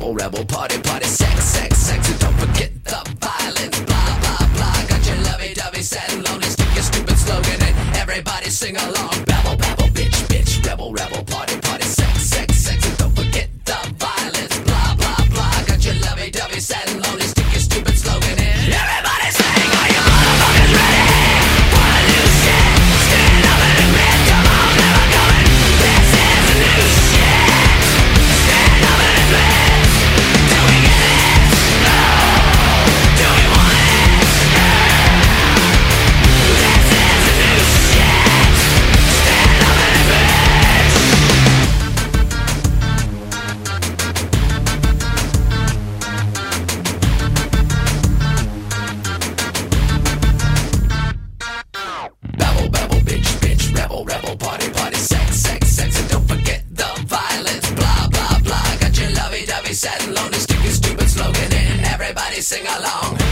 rebel, party, party, sex, sex, sex, and don't forget the violence, blah, blah, blah. Got your lovey-dovey, sad and lonely, stick your stupid slogan and everybody sing along. Babble, babble, bitch, bitch, rebel, rebel, party, party, sex, sex, sex, and don't forget the violence, blah, blah, blah. Got your lovey-dovey, sad and lonely, stick your stupid slogan in. Everybody sing, are you motherfuckers ready? For the new shit, stand up and admit, come on, never going. This is the new shit, stand up and admit. Do we get it? No. Do we want it? This is the new shit, stand up and admit. Babble, babble, bitch, bitch, rebel, rebel, party, party, sex, sex, sex, and don't forget the violence, blah, blah, blah. Got your lovey-dovey, sad and lonely, stick your stupid slogan in, everybody sing along.